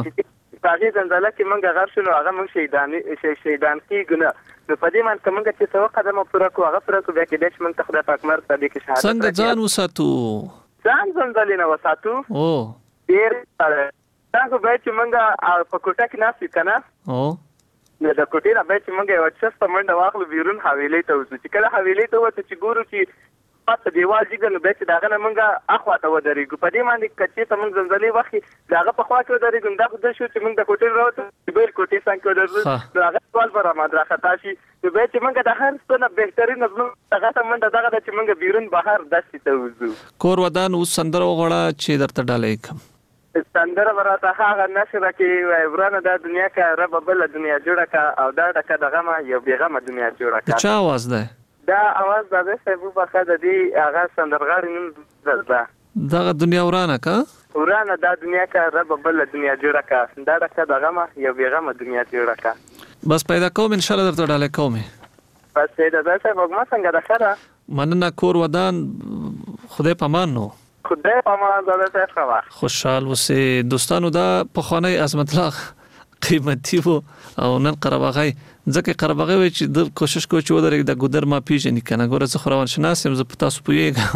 پاګې زلزلہ کې موږ غر شنو هغه موږ شهیدان شهیدان کیږو نو په دې معنی کومه چې څو قدمه پوره کو هغه پوره کو بیا کې د شمن تخدا پاک مر صدیق شهادت څنګه ځان وساتو ځان زلزلې نه وساتو او ډیر تاسو به چې موږ په کوټه کې ناسې کنه او نو د کوټې نه به چې موږ یو څه منډه واخلو بیرون حویلې ته وځو چې کله حویلې ته وته چې ګورو چې پات دیوال جګ نو به چې داغه نه موږ اخوا ته ودرېږو په دې باندې کچې ته موږ زلزلې وخت داغه په خوا کې ودرېږو دا خو د شو چې موږ د کوټې راوته بیل کوټې څنګه ودرېږو نو هغه سوال پر ما درخه تاسو نو به چې موږ د هر څه نه بهترین نظم دغه ته منډه دغه چې موږ بیرون بهر داسې ته وځو کور ودان اوس سندره وغړه چې درته ډالې کوم سندره براته هغه نشره کې ورانه د دنیا کې رب بل دنیا جوړه کا او دا دغه دغه ما یو بیغمه دنیا جوړه کا چا आवाज ده دا आवाज د سبب په خاطر دی هغه سندرغاړي نوم ده دغه دنیا ورانه کا ورانه د دنیا کې رب بل دنیا جوړه کا دا دغه دغه ما یو بیغمه دنیا جوړه کا بس پیدا کوم ان شاء الله درته ډالې کوم بس دا د سبب ما څنګه ده خره مننه کور ودان خدای پامان نو خدای پامان زاده څه خوشحال وسه دوستانو دا په خانه عظمت الله قیمتي وو او نن قرباغای ځکه قرباغای وی چې د کوشش کوي چې ودرې د ګودر ما پیژنې کنه ګوره زه خروان شناسم زه پتا سو پویګم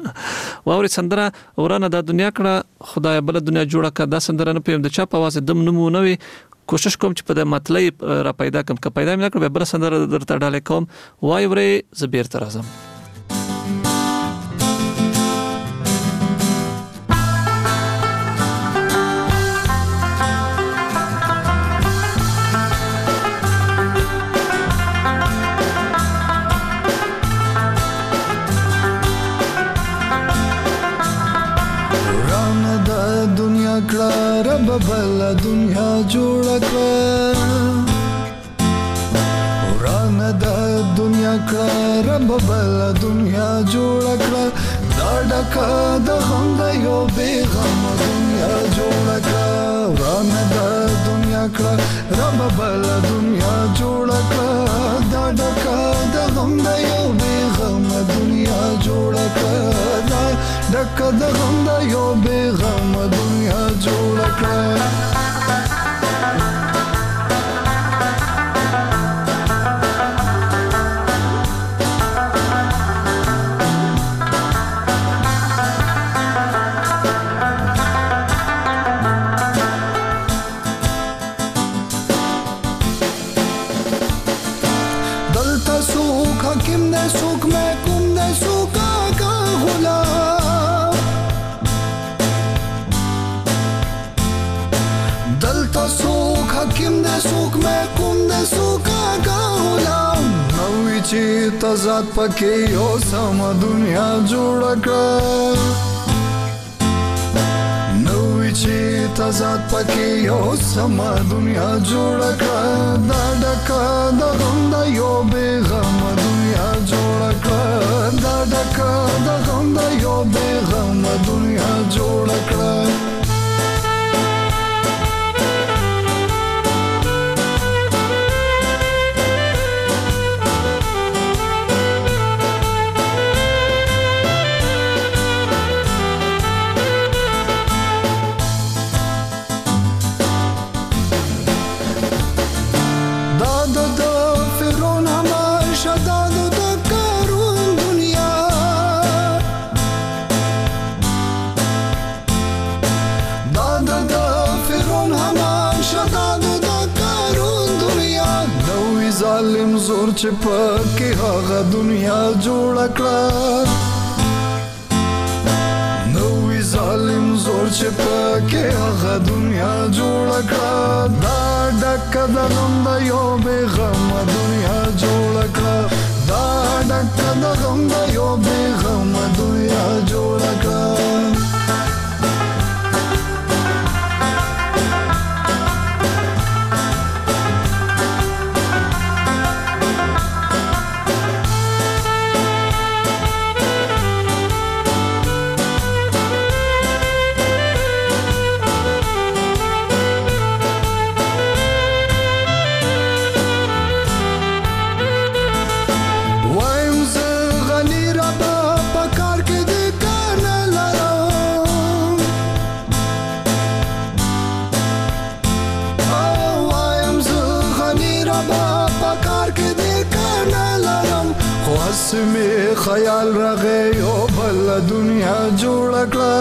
واوري سندره ورانه د دنیا کړه خدای بل دنیا جوړه کړه دا سندره نه پېم د چا په واسه دم نمونه وي کوشش کوم چې په د مطلب را پیدا کوم که پیدا مې نکړ به بل سندره درته ډالې کوم وای ورې زبیر تر اعظم دنیا کړه رب بل دنیا جوړ کړه وران د دنیا کړه رب بل دنیا جوړ کړه دا ډکه د غم د یو بے غم دنیا جوړ کړه وران د دنیا کړه رب بل دنیا جوړ کړه دا ډکه د غم د یو بے غم دنیا جوړ کړه دا ډکه د غم د یو بے غم دنیا جوړ کړه تزاد پکې یو سم دنیا جوړ کړه نوې چې تزاد پکې یو سم دنیا جوړ کړه دا ډکه د غم د یو بے غم دنیا جوړ کړه دا ډکه د غم د یو بے غم دنیا جوړ کړه چې پکې هغه دنیا جوړ کړه نوې ظالم زور چې پکې هغه دنیا جوړ کړه دا ډکه د غم د یو بے غم دنیا جوړ کړه دا ډکه د غم د یو بے غم دنیا جوړ کړه می خیال راغی او بل دنیا جوړ کړه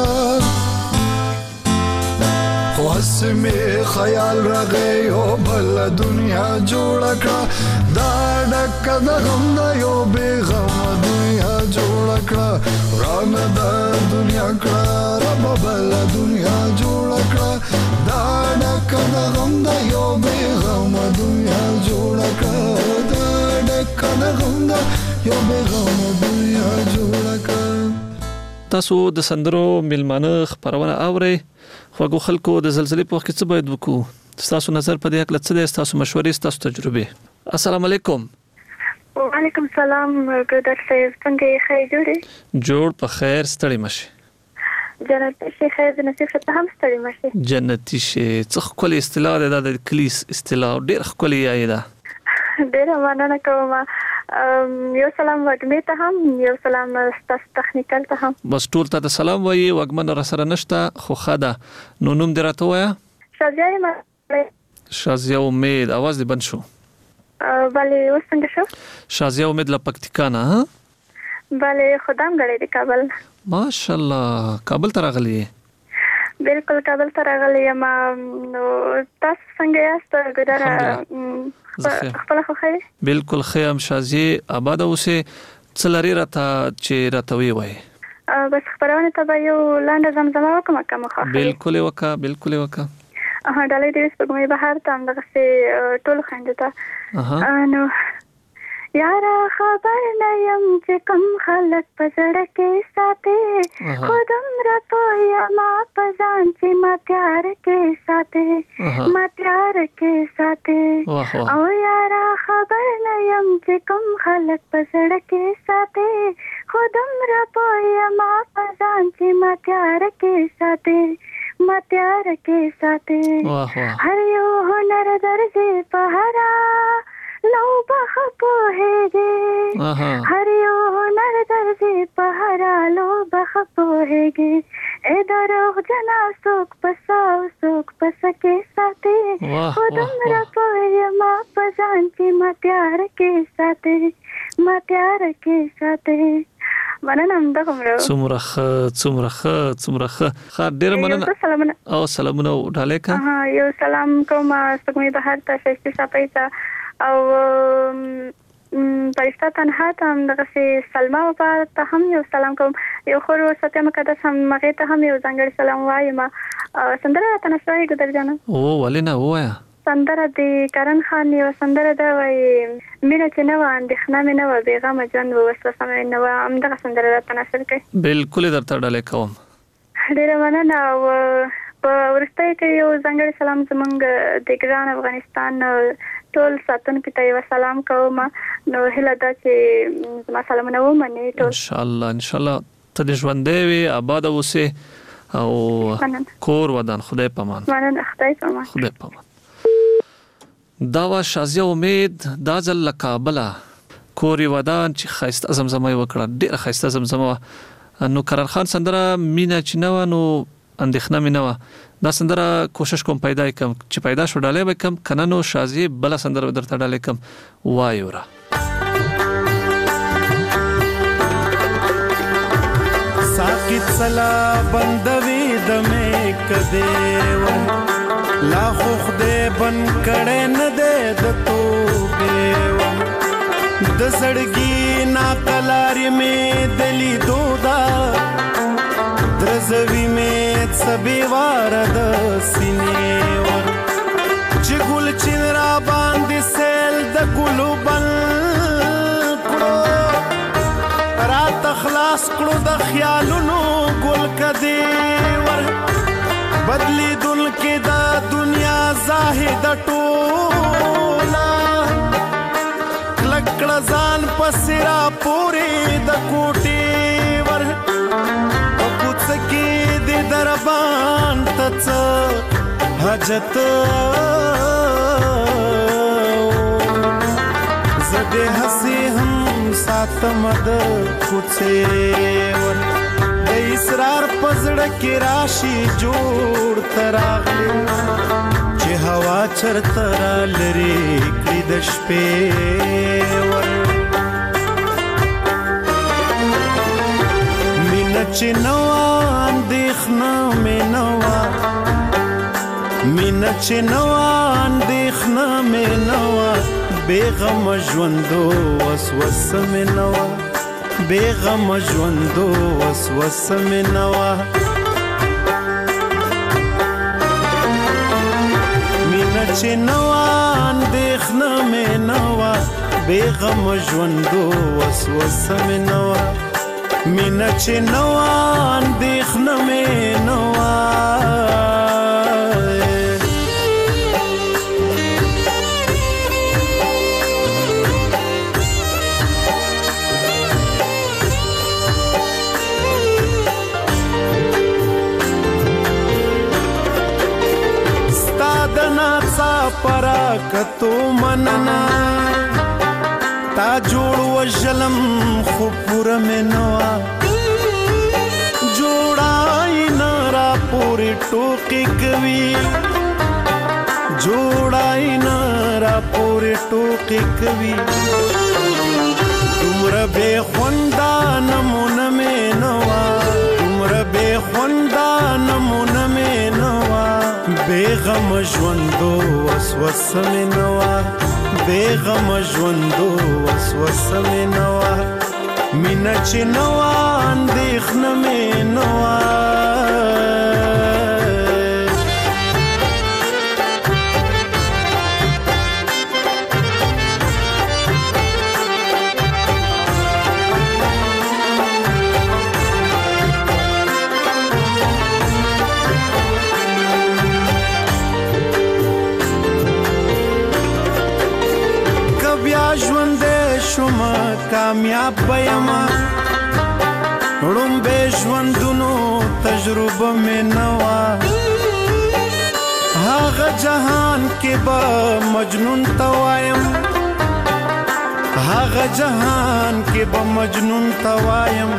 خو می خیال راغی او بل دنیا جوړ کړه دا ډکه د غم د یو بے غم دنیا جوړ کړه ران د دنیا کړه رب بل دنیا جوړ کړه دا ډکه د غم د یو بے غم دنیا جوړ کړه دا ډکه د غم د یو بیغم دنیا جوړ کړه تاسو د سندرو ملمانه خبرونه اورئ خو خلکو د زلزلې په وخت کې څه باید وکړو تاسو نظر په دې اړه څه دي تاسو مشورې تاسو تجربه السلام علیکم وعلیکم السلام ګډر صاحب څنګه یې خیر جوړې جوړ په خیر ستړي مشه جنتی شي خیر د نصیب ته هم ستړي مشه جنتی شي څه خپل اصطلاح ده د کلیس اصطلاح ډېر خپل یې ده ډېر مننه کوم یو سلام وګمې ته هم یو سلام تاسو تخنیکل ته هم بس ټول ته سلام وایي وګمن را سره نشته خو خاده نو نوم دراته وایا شازیه ما شازیه امید आवाज دې بند شو بله وسنګ شو شازیه امید لا پکتیکانا ها بله خدام غړې د کابل ماشاءالله کابل ته راغلی بالکل کابل ته راغلی ما نو تاسو څنګه یاست ګډر خپل خو خیر بالکل خیم شازی آباد اوسه څلری راته چې راتوي وای بس خبرونه ته یو لاندې زمزمه وکم کوم خو بالکل وکا بالکل وکا اه ډالې دې سپګمې بهر ته هم دغه ټول خنده ته نو یارا خبر نه یم چې کوم خلک په زړه کې ساتي خود هم راپویا ما په ځان چې ما تیار کې ساتي ما تیار کې ساتي او یارا خبر نه یم چې کوم خلک په زړه کې ساتي خود هم راپویا ما په ځان چې ما تیار کې ساتي ما تیار کې ساتي هر یو هنر درځي په هرا لو بخ پوهیږي هر یو هنر درځي په هرا لو بخ پوهیږي اے دروغ جنا څوک پساو څوک پسکه ساتي خودم را پوهی ما پسان چې ما تیار کې ساتي ما تیار کې ساتي مننه همدا کومره څومره څومره څومره خا ډیر مننه او سلامونه وډاله کا ها یو سلام کوم سپمې بهر ته ششتي صاحب او پرشتہ تنها ته هم دغه سي سلمہ ته هم یو سلام کوم یو خور ستیا مقدس هم مغه ته هم یو ځانګړی سلام وایم سندره تنسوي ګدر جان او ولینا وایا سندره دی کرن خان یو سندره دا وای مینه چې نو اندخنه مې نو بیغه مجن وسوسه مې نو هم دغه سندره تناسب کوي بالکل درته ډاله کوم ډیر مننه او په ورسته کې یو ځانګړی سلام زمونږ د ګران افغانستان ټول ساتونکو ته یو سلام کوم نو هله دا چې ما سلامونه ومني ټول ان شاء الله ان شاء الله ته دې ژوندې وي آباد اوسې او کور ودان خدای پامان مننه خدای پامان خدای پامان دا شازیه امید دا ځل کابل کور ودان چې خاصه زمزمه وکړه ډېر خاصه زمزمه نو کرن خان سندره مینا چنو نو اندېخنه مې نه دا سندره کوشش کوم پیدا کم چې پیدا شو ډالې به کم کنه نو شازي بل سندره درته ډالې کم وایورا ساکت سلا بندوي د مې کده لا خو خدای بن کړه نه ده د توبه د سړګي نا کلاري مې دلی دودا درزوی میں سبی وارد سینے ور چی گل چین را باندی سیل دا گلو بل کڑو رات اخلاص کڑو دا خیالونو گل کدی ور بدلی دل کی دا دنیا زاہد ٹولا لکڑ زان پسرا پوری دا کوٹی ور سکی دی دربان تڅ حاجت زده حسی هم ساتم د کوڅه ور د اسرار پزړه کې راشي جوړ تراغلی چې هوا چرته لري کړي د شپې ور چې نو اندېخنه مې نو مینا چې نو اندېخنه مې نو بیغم ژوندو وسوسه مې نو بیغم ژوندو وسوسه مې نو مینا چې نو اندېخنه مې نو بیغم ژوندو وسوسه مې نو مینا چې نو اندېخنه مې نو ستا د ناڅاپه راکتو مننه تا جوړ وژلم خو پوره مې نه وه جوړای نه راپورې ټوکې کوي جوړای نه راپورې ټوکې کوي دومره بې خونده نمونه مې نه وه دومره بې خونده نمونه مې نه وه بېغمه ژوندو وسوسه مې نه وه بیغم ژوندو وسوسه مې نه وه مینا چې نه وه اندېښنه مې نه وه شوم کامیاب بېما روم به ژوندونو تجربه مې نوا هغه جهان کې به مجنون توایم هغه جهان کې به مجنون توایم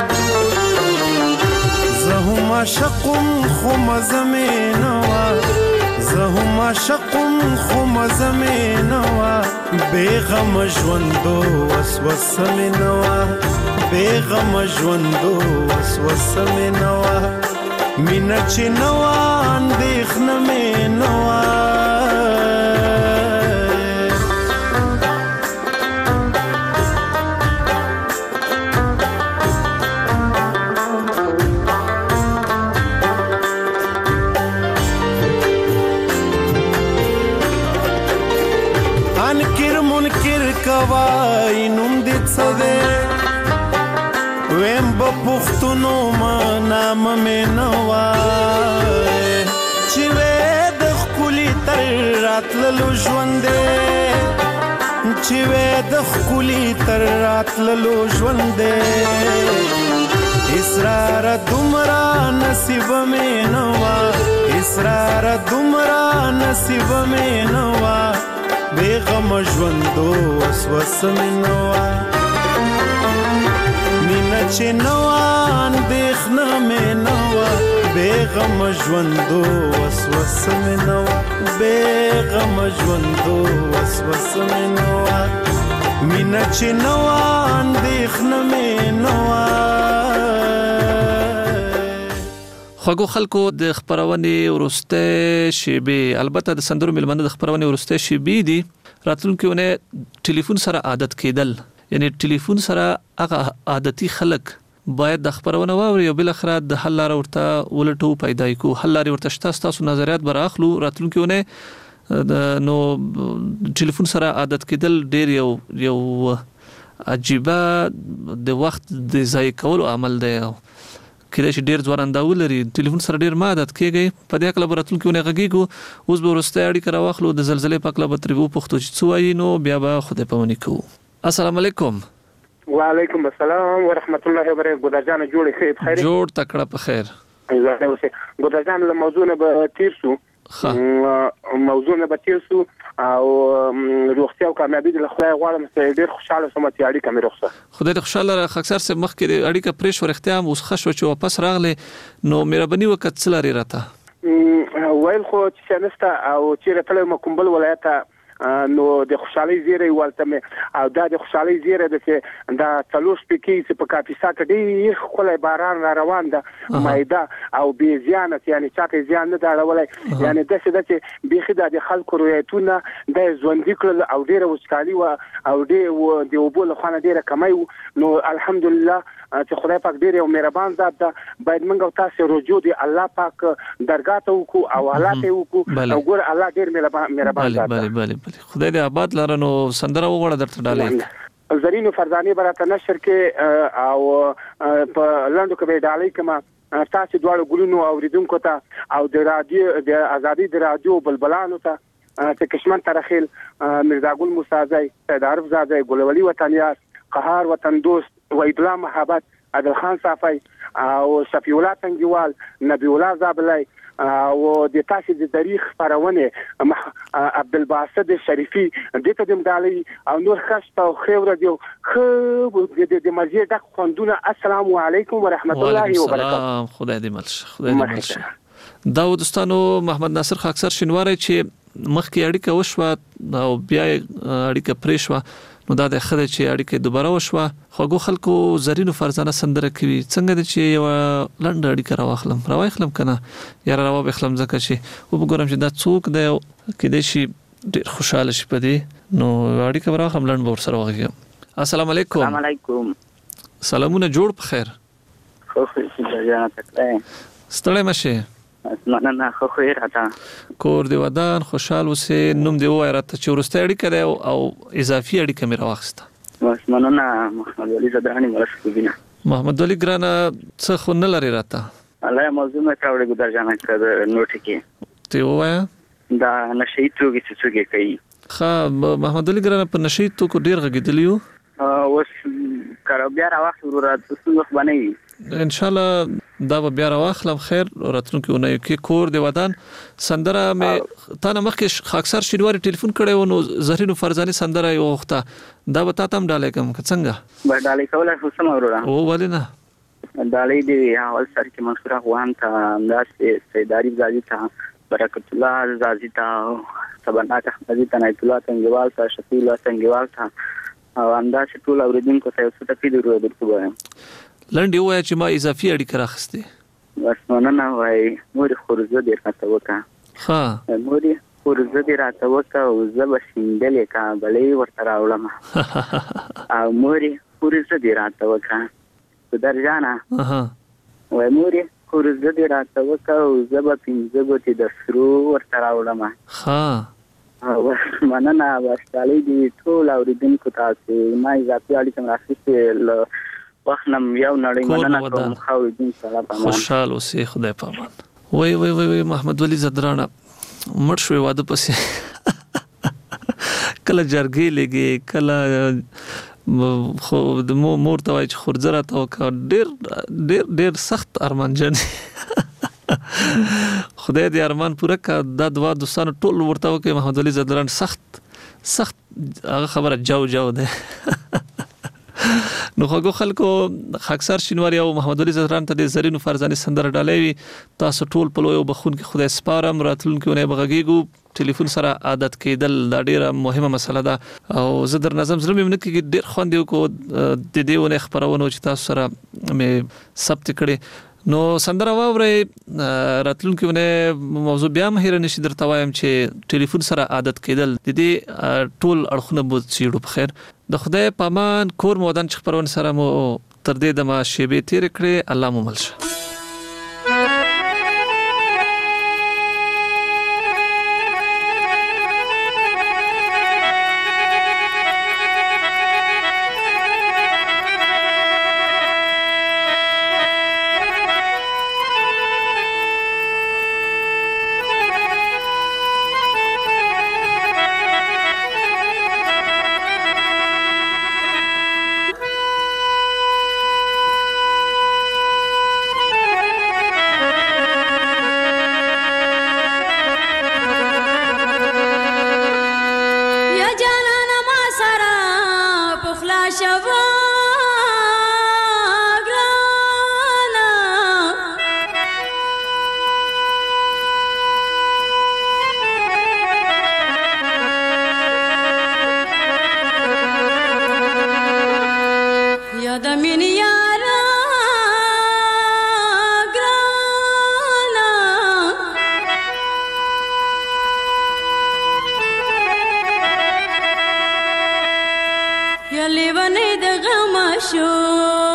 زه هم عاشقم خو مزه مې نه وه زه هم عاشقم خو مزه مې نه وه بېغمه ژوندو وسوسه مې نه وه بېغمه ژوندو وسوسه مې نه وه مینه چې نه وه اندېښنه مې نه وه کوای نوم دې څه دی ویم به پښتونو ما نام مې نه وای چې وې د ښکلي تر راتللو ژوند دی چې وې د ښکلي تر راتللو ژوند دی اسراره دومره نصیبه مې نه وه اسراره دومره نصیبه مې نه وه بېغمه ژوندو وسوسه مې نه وه مینه چې نه وه اندېښنه مې نه وه بېغمه ژوندو وسوسه مې نه وه بېغمه ژوندو وسوسه مې نه وه مینه چې نه وه اندېښنه مې نه وه خوږو خلکو د خبرونې ورسته شیبې البته د سندرو ملمنه د خبرونې ورسته شیبې دي راتلونکي ونه ټلیفون سره عادت کېدل یعنی ټلیفون سره هغه عادتي خلک باید د خبرونه واوري او بل اخر د حل لار ورته ولټو پیدا کو حل لار ورته شته تاسو نظریات براخلو راتلونکي ونه نو ټلیفون سره عادت کېدل ډیر یو یو عجيبه د وخت د ضایع کولو عمل دی کله چې ډیر ځواننداو لري ټلیفون سره ډیر مادت کېږي په دې کله براتل کې نه غږیږي اوس به ورسته اړیکه راوخلو د زلزلې په کله به تربو پختو چې څوای نو بیا به خوده پونی کو السلام علیکم وعلیکم السلام ورحمت الله وبرکاته ګودر جان جوړې خیر بخیر جوړ تکړه په خیر زه اوسه ګودر جان له موضوع نه به تیر شو موضوع نه به تیر شو او روغتیا او کامیابی د خدای غواړم چې ډیر خوشاله سم چې اړیکه مې رخصه خدای دې خوشاله را اکثر سه مخ کې اړیکه پرېش ورختیا اوس خښ و چې واپس راغله نو مهرباني وکړه څلاري راته ویل خو چې نسته او چې راتله مکمبل ولایت نو د خوشحالي زیری ولته او دا د خوشحالي زیری د چې دا څلور سپیکي چې په کاپیسا کې ډېر خلای باران را روان ده مایده او بي زیان یعنی چاته زیان نه دا ولای یعنی د څه د چې بيخي د خلکو رویتونه د ژوندۍ کړل او ډېر وسکالي او ډېر د وبول خانه ډېر کمای نو الحمدلله چې خدای پاک ډېر یو مهربان ذات ده باید موږ تاسو رجوع دی الله پاک درگاه ته وکړو او حالات وکړو او ګور الله ډېر مهربان ذات بله بله خدای دې آباد لرنو سندره وغوړه درته ډالې زرینو فرزانه براته نشر کې او په لاندو کې ډالې کما تاسو دواړو ګلونو اوریدونکو ته او د رادیو د ازادي د رادیو بلبلانو ته چې کشمن ترخیل مرزا ګل موسی سید عارف زاده ګلولي وطنیار قهار وطن دوست وحید الله محبت عادل خان صافی او شفیع الله تنگیوال نبی الله زابلای او د تاسو د تاریخ پرونه عبد الباسط شریفي د ته د مدالي او نور خشت او خیر دیو خو د مزید د خوندونه السلام علیکم ورحمت الله وبرکاته خدای دې ملش خدای دې ملش دا دوستانو محمد ناصر خان اکثر شینواری چې مخکې اړیکه وشوه او بیا اړیکه پرې شوه نو دا د خدای چې اړیکه دوباره وشوه خوګو خلکو زرینو فرزانه سندره کوي څنګه د چې یو لنډ اړیکه راوخلم راوخلم کنه یا راو بخلم ځکه چې وګورم چې دا څوک دی کله چې ډیر خوشاله شي پدې نو اړیکه راوخلم لنډ ور سره وغږم السلام علیکم السلام علیکم سلامونه جوړ په خیر خو خو جانا تکلای ستړی مشه مننه خو خیر راته کور دی ودان خوشحال اوسې نوم دی وای راته چې ورسته اړیکه دی او اضافي اړیکه مې راوخسته بس مننه محمد ولی زدهانی مرسته بینه محمد ولی ګرانه څه خو نه لري راته الله موضوع مې کاوړې ګدر جانا کړ نوټ کې ته وای دا نشي توګه چې څوګه کوي ها محمد ولی ګرانه په نشي تو کو ډیر غږیدلیو اوس کړه بیا راوخت ورات څه وخت باندې ان شاء الله دا به بیا راوخلم خیر راتلونکي ونه کې کور دی ودان سندره مې تا نه مخکې اکثر شینواری ټلیفون کړی و نو زهرینو فرزاني سندره یو وخته دا به تا ته هم ډالۍ کوم که څنګه به ډالۍ کولی خو سمه وروره او ولې نه ډالۍ دی اول سر کې منصور افغان ته همداسې سید عارف زاځي ته برکت الله زاځي ته سبناک احمدي ته نایت الله څنګهوال ته شفیع الله څنګهوال ته او همداسې ټول اورېدونکو ته یو څه ټکي درلود درته وایم لنډې ووایه چې ما اضافي اړیکه راخیستې بس مننه وایي مورې خورزه دې راته وکړه ښه مورې خورزه دې راته وکړه او زه به شیندلې کابلۍ ورته راوړم او مورې خورزه دې راته وکړه ګودر جانه وایي مورې خورزه دې راته وکړه او زه به پنځه ګوتې د سرو ورته راوړم ښه او مننه بس ډالۍ دې ټول اورېدونکو ته چې ما اضافي اړیکه م راخیستې له وخت نه یو نړۍ مننه کوم ښه اورېدونکي سلام په امان خوشحال اوسې خدای په امان وای وای وای وای محمد ولی زدرانه مړ شوې واده پسې کله جرګې لګي کله خو د مور ته وای چې خورځه راته وکړه ډېر ډېر ډېر سخت ارمانجن خدای دې ارمان پوره کړه دا دوا دوستانو ټول ورته وکړي محمد علي زدران سخت سخت هغه خبره جاو جاو ده نو خو خلکو اکثر شینواری او محمد علي زدران ته د زرینو فرزاني سندره ډالۍ تاسو ټول په لوی بخون کې خدای سپارم راتلونکي ونه بغږیږو ټلیفون سره عادت کېدل دا ډیره مهمه مسله ده او زه در نظم زړه مې نه کېږي ډېر خوند یو کو د دې ونه خبرونه چې تاسو سره مې ثبت کړي نو سندره واورئ راتلونکي ونه موضوع بیا هم هېره نشي درته وایم چې ټلیفون سره عادت کېدل د دې ټول اړخونه به څېړو په خیر د خدای په امان کور مو ودان چې خپرونه سره مو تر دې دمه شیبې تېرې کړې الله مو مل شه لیونی د غم شو